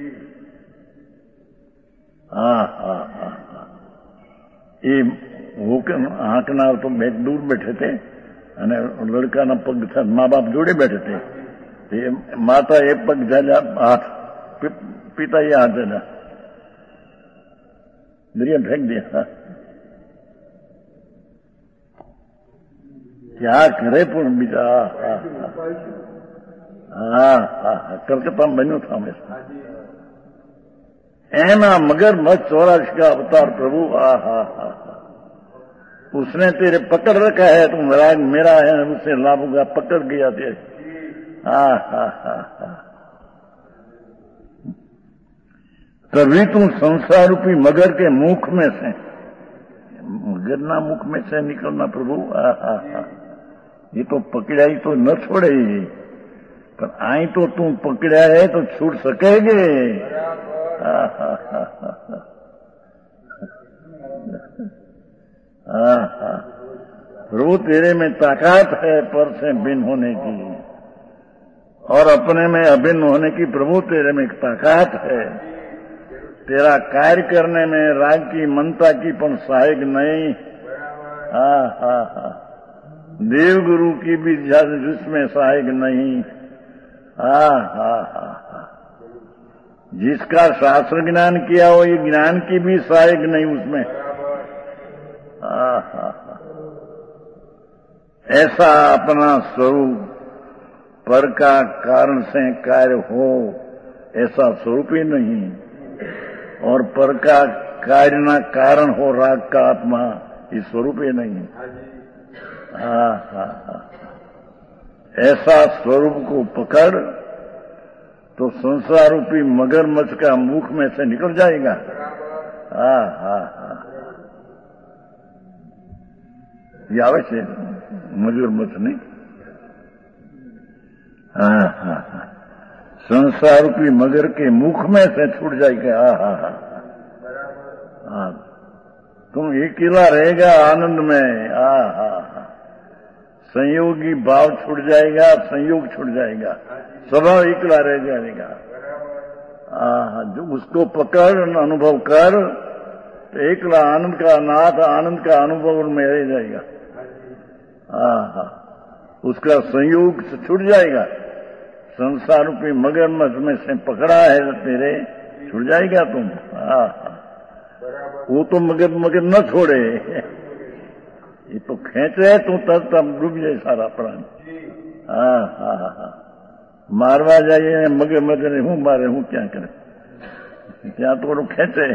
ये હાંકનાર તો दूर बैठे थे અને લડકાના પગ था, माँ बाप जोड़े बैठे थे। ये माता एक पग झाल्या, हाथ पिता ये हाथ झाल्या, दरिया फेंक दिया। क्या करे पूर्ण बीजा। कलकत्ता में बनो था हमेशा। एना मगरमच्छ 84 का अवतार प्रभु। उसने तेरे पकड़ रखा है, तुम राग मेरा है, उससे लाभ होगा, पकड़ गया तेरे। तभी तुम संसार रूपी मगर के मुख में से, मगरना मुख में से निकलना प्रभु। ये तो पकड़ा ही तो न छोड़े, पर आई तो तुम पकड़ा है तो छूट सकेगे। प्रभु तेरे में ताकत है पर से भिन्न होने की, और अपने में अभिन्न होने की प्रभु तेरे में ताकत है। तेरा कार्य करने में राग की मनता की पण सहायक नहीं। देव गुरु की भी जिसमें सहायक नहीं। जिसका शास्त्र ज्ञान किया हो, ये ज्ञान की भी सहायक नहीं उसमें। ऐसा अपना स्वरूप पर का कारण से कार्य हो, ऐसा स्वरूप ही नहीं। और पर का कार्य ना कारण हो राग का आत्मा, ये स्वरूप ही नहीं। ऐसा स्वरूप को पकड़ तो संसार रूपी मगरमच्छ का मुख में से निकल जाएगा। ये आवश्यक मगरमच्छ नहीं। हाँ हाँ हाँ, संसार रूपी मगर के मुख में से छूट जाएगा। हाँ हाँ हाँ, तुम अकेला रहेगा आनंद में। हाँ हाँ हाँ, संयोगी भाव छूट जाएगा, संयोग छूट जाएगा, स्वभाव अकेला रह जाएगा। हाँ, जो उसको पकड़ अनुभव कर तो एकला आनंद का नाथ, आनंद का अनुभव में रह जाएगा। हाँ हाँ, उसका संयोग से छूट जाएगा। संसार रूपी मगरमच्छ में से पकड़ा है तेरे, छूट जाएगा तुम। हाँ हाँ, वो तो मगर न छोड़े, ये तो खेचे तो तब डूब जाए सारा प्राण। हाँ हाँ हाँ, मारवा जाइए मगरमच्छ ने, हूं मारे हूं क्या करे, क्या तो खेचे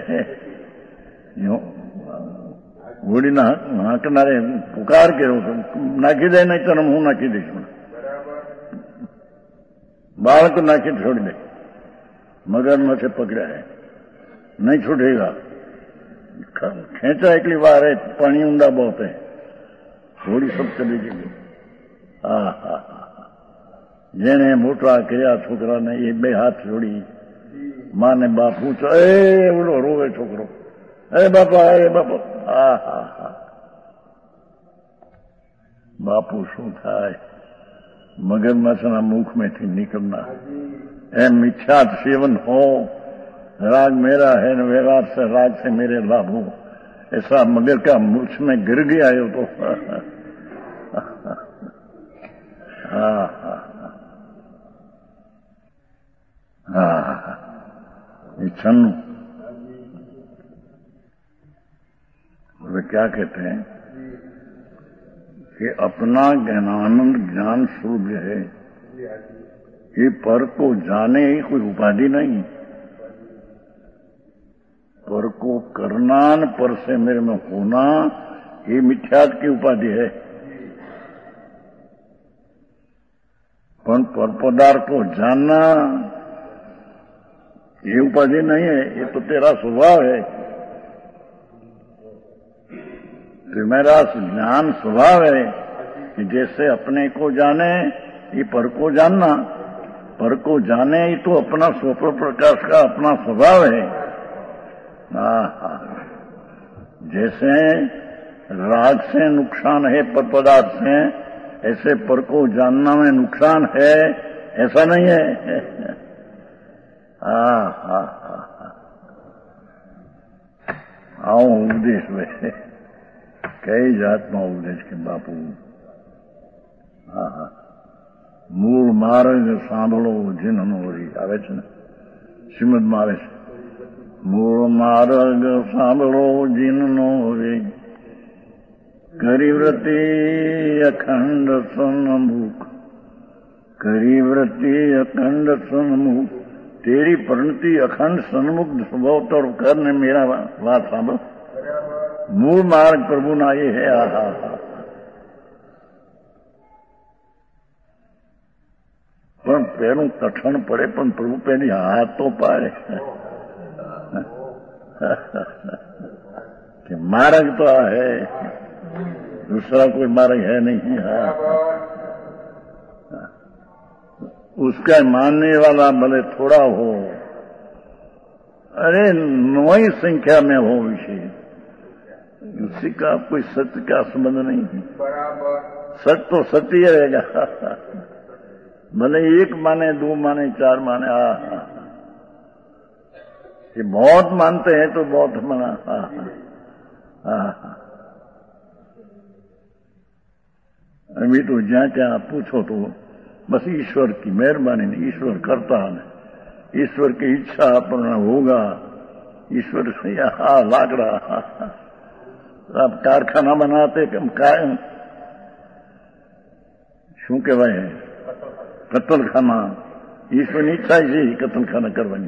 घोड़ी ना हाकनारे पुकार के नाखी दे, नहीं तो हूं नाखी दे, बालक नाखी छोड़ दे। मगरमच्छ पकड़ा है, नहीं छूटेगा। खेचा एकली बार है, पानी ऊंडा बहुत है, घोड़ी सब चली गई। हाँ हाँ हाँ, जेने मोटा किया छोकरा ने ये बे हाथ जोड़ी, मां ने बाप पूछो, ए बोलो रोवे छोकरो, अरे बापा, अरे बापा। हाँ हाँ हाँ, बापू शू थाय, मगरमच्छना मुख में थी निकलना। ए मिथ्या सेवन हो, राग मेरा है न व्यवहार से राग से मेरे लाभ हो, ऐसा मगर का मुछ में गिर गया हो तो। हाँ हाँ हाँ, ये छन्नू वे क्या कहते हैं कि अपना ज्ञानानंद ज्ञान स्वरूप है, ये पर को जाने ही कोई उपाधि नहीं। पर को करना न पर से मेरे में होना, ये मिथ्यात की उपाधि है। पर पदार्थ को जानना ये उपाधि नहीं है, ये तो तेरा स्वभाव है। तो मेरा ज्ञान स्वभाव है कि जैसे अपने को जाने, ये पर को जानना, पर को जाने ही तो अपना स्वप्न प्रकाश का अपना स्वभाव है। जैसे राग से नुकसान है पर पदार्थ से, ऐसे पर को जानना में नुकसान है, ऐसा नहीं है। हाँ हाँ हाँ, आओ उपदेश में कई जात में उपदेश के बापू। हाँ हाँ, मूल मार्ग सांभळो जिन्हनो री आवे छे ने, श्रीमद में आवे छे, मूल मार्ग सांभळो जिन्हनो रे, करी व्रति अखंड सन्मुख, करी व्रति अखंड सन्मुख, तेरी परिणति अखंड सन्मुख स्वभाव तौर करने मेरा बात सांभळ। मूल मार्ग प्रभु ना ये है। आहा हा, पण पेरू कठण पड़े, पण प्रभु पेली हाथ तो पाए कि मार्ग तो है, दूसरा कोई मार्ग है नहीं। उसका मानने वाला भले थोड़ा हो, अरे 9 संख्या में हो विषय, उसी का कोई सत्य का संबंध नहीं है। सत्य तो सत्य रहेगा, भले 1 माने 2 माने 4 माने। ये बहुत मानते हैं तो बहुत मना। अभी तो जहाँ क्या पूछो तो बस ईश्वर की मेहरबानी नहीं, ईश्वर करता है, ईश्वर की इच्छा अपना होगा, ईश्वर से यहाँ लाकड़ा आप कारखाना बनाते कायम शू कहवाय कत्तलखाना, ईश्वરની ઈચ્છા છે કત્તલખાના કરવાની।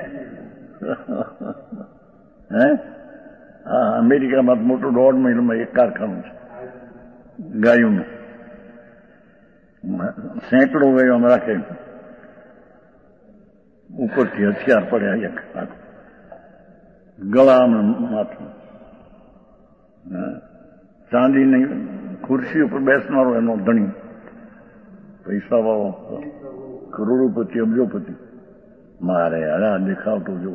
હા, અમેરિકામાં મોટું 1.5 માઇલમાં એક કારખાનું છે ગાયોનું, સેંકડો ગાયો આમ રાખે, ઉપરથી હથિયાર પડ્યા એક ગળા માથું, ચાંદીની ખુરશી ઉપર બેસનારો એનો ધણી, પૈસાવાળો, કરોડોપતિ, અબજોપતિ. મારે અરે દેખાવતો જો,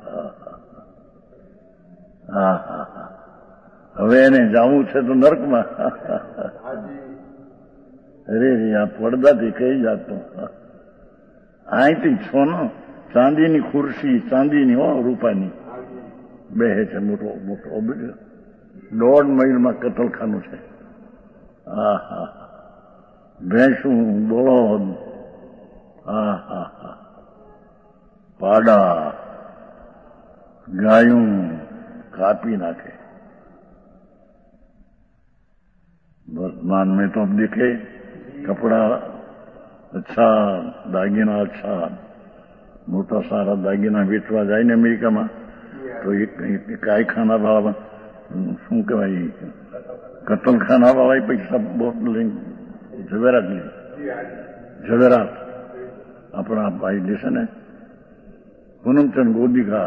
હા હા હા, હવે એને જવું છે તો નર્કમાં. અરે આ પડદાથી કઈ જાતો. અહીંથી સોનો ચાંદીની ખુરશી, ચાંદીની હો, રૂપાની બેહે છે. મોટો મોટો 1.5 માઇલમાં કતલખાનું છે. હા હા, ભેંસું, બળદ, હા હા હા, પાડા, ગાયું कापी नाखे. वर्तमान में तो अब देखे कपड़ा अच्छा, दागीना अच्छा, मोटा सारा दागीना वेचवा जाए ने अमेरिकाમાં તો એક કાયખાના વાળા શું કહેવાય, કતલખાના વાળા પૈસા બહુ લઈને ઝવેરાત લે. ઝવેરાત આપણા ભાઈ દેશે ને પૂનમચંદ ગોદીકા,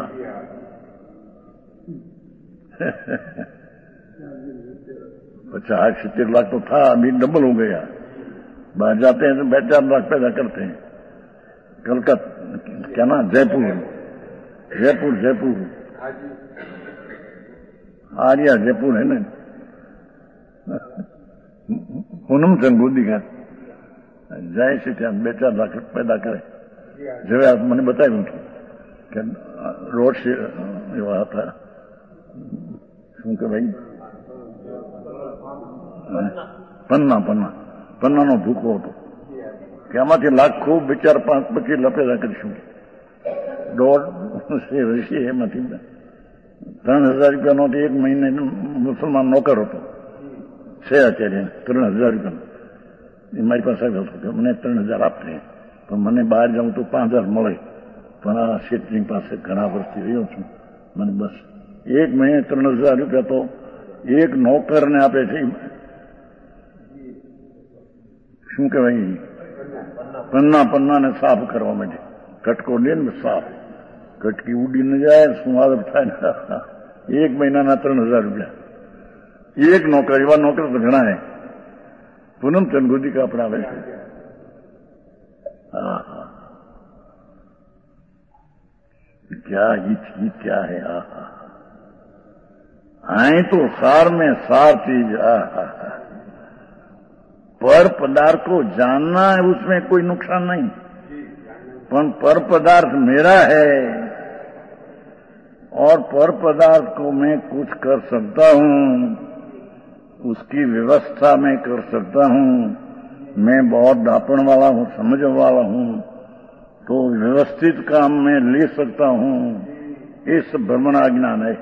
50-70 लाख तो था, अभी डबल हो गया. बाहर जाते हैं तो 2-4 लाख पैदा करते हैं. कलकत्ता क्या ना, जयपुर जयपुर जयपुर आर्या जयपुर है ना. पूनमचंद गोदी का જાય છે ત્યાં 2-4 લાખ પેદા કરે. જેવા મને બતાવ્યું હતું કે રોડ એવા હતા, શું કે ભાઈ, પન્નાનો ભૂકો હતો કે આમાંથી લાખો 2-4-5 લપેદા કરીશું. 1.5 એમાંથી 3,000 રૂપિયાનો એક મહિને મુસલમાન નોકર હતો છે અત્યારે. 3,000 રૂપિયાનો એ મારી પાસે આવ્યો હતો કે મને 3,000 આપશે, પણ મને બહાર જાઉં તો 5,000 મળે. પણ આ શેઠની પાસે ઘણા વર્ષથી રહ્યો છું, મને બસ એક મહિને 3,000 રૂપિયા તો એક નોકરને આપે છે. શું કહેવાય, પન્નાને સાફ કરવા માટે કટકો લે ને સાફ, કટકી ઉડી ન જાય, શું હાલત થાય. એક મહિનાના 3,000 રૂપિયા એક નોકર. એવા નોકર તો ઘણા હે. પૂનમચંદ ગોદીકા अपनावे. हाँ हाँ, क्या ये चीज क्या है. आए तो सार में सार चीज. पर पदार्थ को जानना है, उसमें कोई नुकसान नहीं, पर पदार्थ मेरा है और पर पदार्थ को मैं कुछ कर सकता हूँ, उसकी व्यवस्था मैं कर सकता हूँ. मैं बहुत दापण वाला हूँ, समझ वाला हूँ, तो व्यवस्थित काम में ले सकता हूँ. इस भ्रमणा ज्ञान है.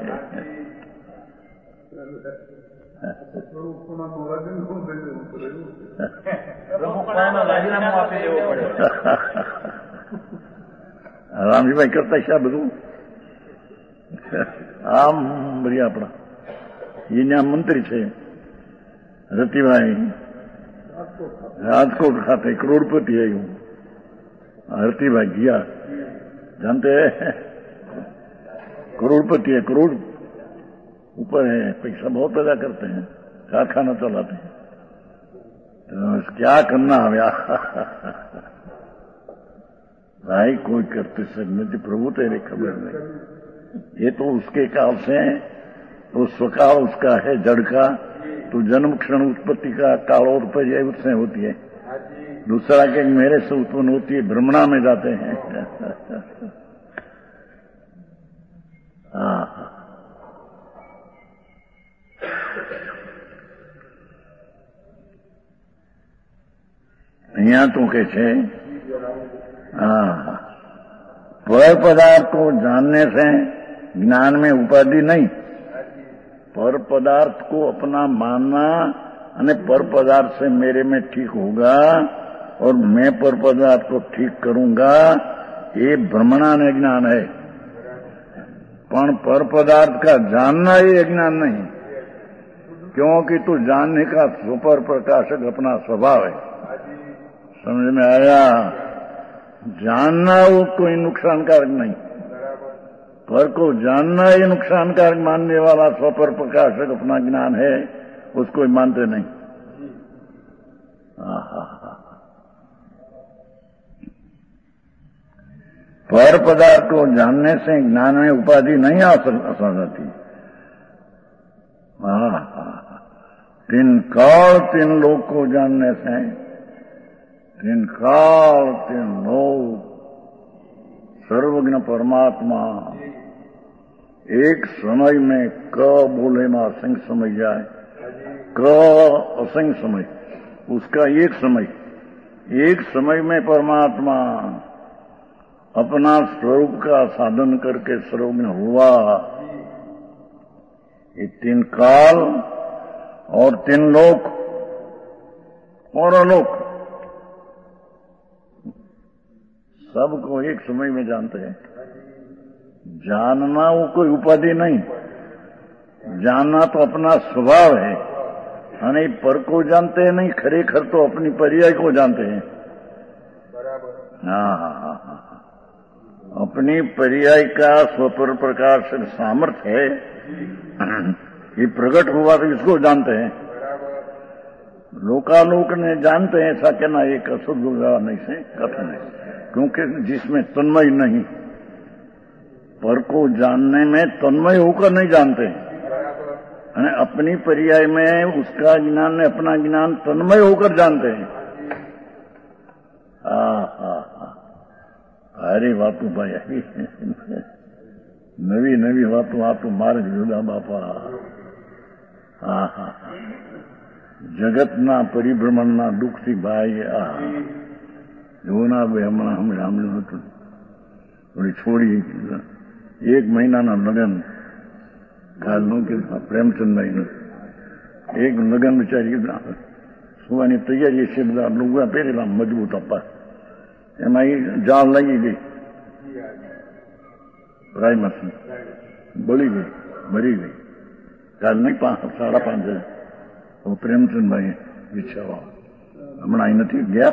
રામજીભાઈ કરતા છે આ બધું. આમ બધી આપણા એના મંત્રી છે રતિભાઈ, રાજકોટ ખાતે करोड़पति है. हरतीभाई जिया जानते हैं, करोड़पति है, करोड़ ऊपर है, पैसा बहुत पैदा करते हैं, कारखाना चलाते हैं. तो क्या करना है भाई, कोई करते सकते प्रभु तेरे खबर नहीं. ये तो उसके काल से, तो स्वकाल उसका है जड़ का, तो जन्म क्षण उत्पत्ति का काल और पर्याय उससे होती है. दूसरा के मेरे से उत्पन्न होती है, भ्रमणा में जाते हैं. हाँ, અહીંયા તો કે છે पर पदार्थ को जानने से ज्ञान में उपाधि नहीं. पर पदार्थ को अपना मानना और पर पदार्थ से मेरे में ठीक होगा और मैं पर पदार्थ को ठीक करूंगा, ये भ्रमणा ने ज्ञान है. पर पदार्थ का जानना ये ज्ञान नहीं, क्योंकि तो जानने का सुपर प्रकाशक अपना स्वभाव है. समझ में आया? जानना वो कोई नुकसानकारक नहीं, पर को जानना ये नुकसानकारक मानने वाला स्वपर प्रकाशक अपना ज्ञान है, उसको मानते नहीं. पर पदार्थ को जानने से ज्ञान में उपाधि नहीं आ जाती। तीन काल तीन लोक को जानने से, तीन काल तीन लोक, सर्वज्ञ परमात्मा एक समय में क बोले में असंख्य समय जाए, क असंख्य समय, उसका एक समय में परमात्मा अपना स्वरूप का साधन करके सर्वज्ञ हुआ। ये तीन काल और तीन लोक और अलोक सबको एक समय में जानते हैं। जानना वो कोई उपाधि नहीं, जानना तो अपना स्वभाव है। नहीं पर को जानते हैं, नहीं खरेखर तो अपनी पर्याय को जानते हैं। हाँ, अपनी पर्याय का स्वपर प्रकाश सामर्थ्य है, ये प्रकट हुआ तो इसको जानते हैं। लोकालोक ने जानते हैं, ऐसा कहना एक अशुद्ध नहीं से कथन है, क्योंकि जिसमें तन्मय नहीं, पर को जानने में तन्मय होकर नहीं जानते हैं। अपनी पर्याय में उसका ज्ञान, अपना ज्ञान तन्मय होकर जानते हैं। अरे वातु भाई, नवी नवी वातु मार्ग जुदा बापा। जगतना परिभ्रमणना दुखથી ભાઈ જોના ભાઈ હમણાં સાંભળ્યું હતું, થોડી છોડી એક મહિનાના લગ્ન કાલનું કે પ્રેમચંદભાઈનું એક લગ્ન વિચારી સુવાની તૈયારી છે, બધા લુગડા પહેરેલા મજબૂત અપ્પા, એમાં એ જાળ લાગી ગઈ, રાયમાંથી બળી ગઈ, મરી ગઈ. કાલ નહીં 5:30 પ્રેમચંદભાઈ વિચારવા હમણાં અહીં નથી ગયા,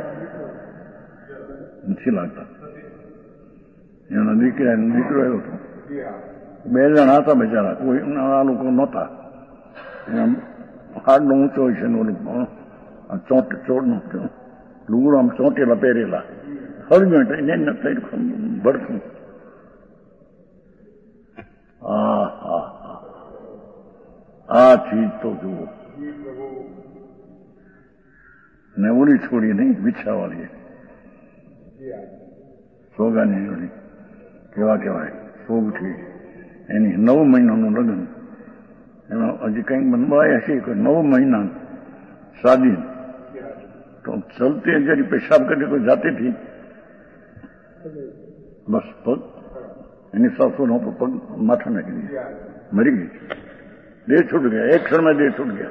નથી લાગતા. એના દીકરો આવ્યો હતો, 2 જણા હતા બિચારા, કોઈ આ લોકો નહોતા. હાડનો ઊંચો હોય છે, ચોટનો લુગડો આમ ચોંટેલા પહેરેલા, હળગ્યો ભડકું. આ ચીજ તો જુઓ ને ઓલી છોડી નહીં, વિછાવાળી સોગાની જોડી કેવા કહેવાય, સોગથી એની 9 મહિનાનું લગ્ન, એમાં હજી કંઈક બનવાય હશે, 9 મહિના शादी तो चलते हैं, जरी पेशाब करने को जाती थी, बस पग यानी सासू ने पग माथा में गिरी, मरी गई, देह छूट गया, एक क्षण में देह छूट गया.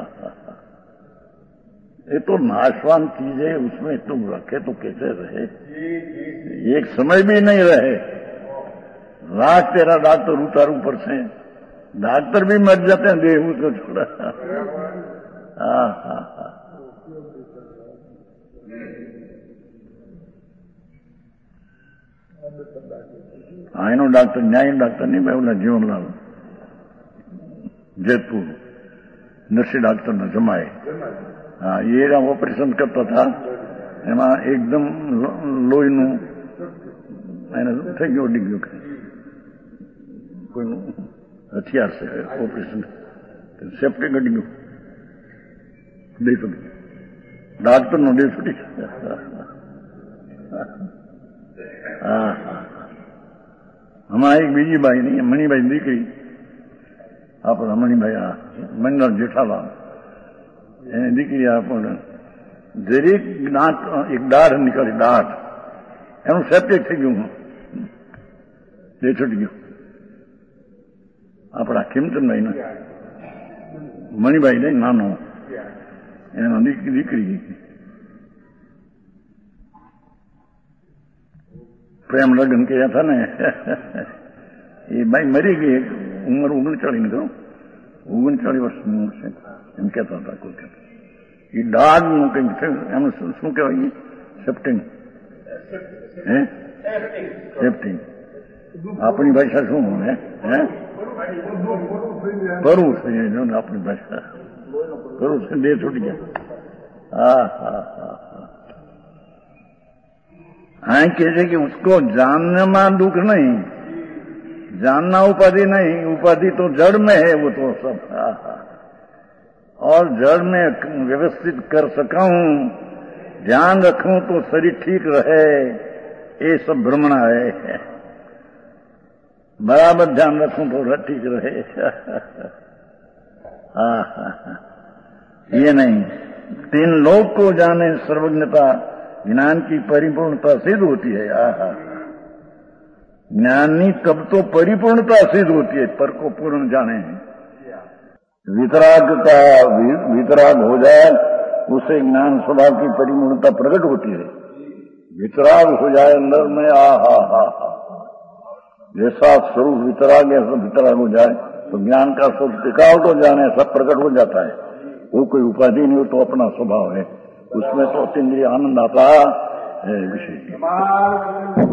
ये तो नाशवान चीज है, उसमें तुम रखे तो कैसे रहे, एक समय भी नहीं रहे. लाख तेरा डॉक्टर उतार ऊपर से, डॉक्टर भी मर जाते हैं, देह उसको छोड़ा. आयनो डॉक्टर, न्याय डॉक्टर नहीं, मैं बोला जीवनलाल जयपुर नर्सी डॉक्टर ने जमाए. हाँ, ये ऑपरेशन करता था, એમાં એકદમ લોહીનું એને થઈ ગયું, ડી ગયું, કોઈનું હથિયાર છે ઓપરેશન, સેપ્ટિક અડી ગયું, દે છૂટી, ડોક્ટરનો દે છૂટી. હા, હમણાં એક બીજી બાઈ નહીં, મણીબાઈ દીકરી, આપણા મણીભાઈ મંગળ જેઠાલાલ, એની દીકરી આપણને દરેક દાંત એક દાઢ નીકળી, દાઢ એનું સેપ્ટિક થઈ ગયું, દે છૂટી ગયું. આપણા ખીમચંદભાઈ ને મણીભાઈ નહીં, નાનો એનો દીકરી પ્રેમ લગ્ન કર્યા હતા ને, એ બાઈ મરી ગઈ, ઉંમર 39 ની, 39 વર્ષની ઉંમર છે એમ કહેતા હતા કોઈ કહેતા. એ દાઢનું કંઈક થયું, એનું શું કહેવાય, સેપ્ટિંગ, હે સેપ્ટિંગ આપણી ભાષા શું હે, પરવું થઈ જાય, આપણી ભાષા પરવું થઈ, બે છૂટી ગયા. कहते कि उसको जानना दुख नहीं, जानना उपाधि नहीं, उपाधि तो जड़ में है, वो तो सब और जड़ में व्यवस्थित कर सका हूं, ध्यान रखूं तो शरीर ठीक रहे, ये सब भ्रमणा है। बराबर ध्यान रखूं तो ठीक रहे। ये नहीं, तीन लोक को जाने सर्वज्ञता ज्ञान की परिपूर्णता सिद्ध होती है। ज्ञानी तब तो परिपूर्णता सिद्ध होती है, पर को पूर्ण जाने। वितराग का वितराग हो जाए, उसे ज्ञान स्वभाव की परिपूर्णता प्रकट होती है। वितराग हो जाए अंदर में, जैसा स्वरूप वितराग ऐसा वितराग हो जाए तो ज्ञान का स्वरूप टिकावट हो जाने सब प्रकट हो जाता है। वो कोई उपाधि नहीं हो, तो अपना स्वभाव है, उसमें तो अतीन्द्रिय आनंद आता है विषय।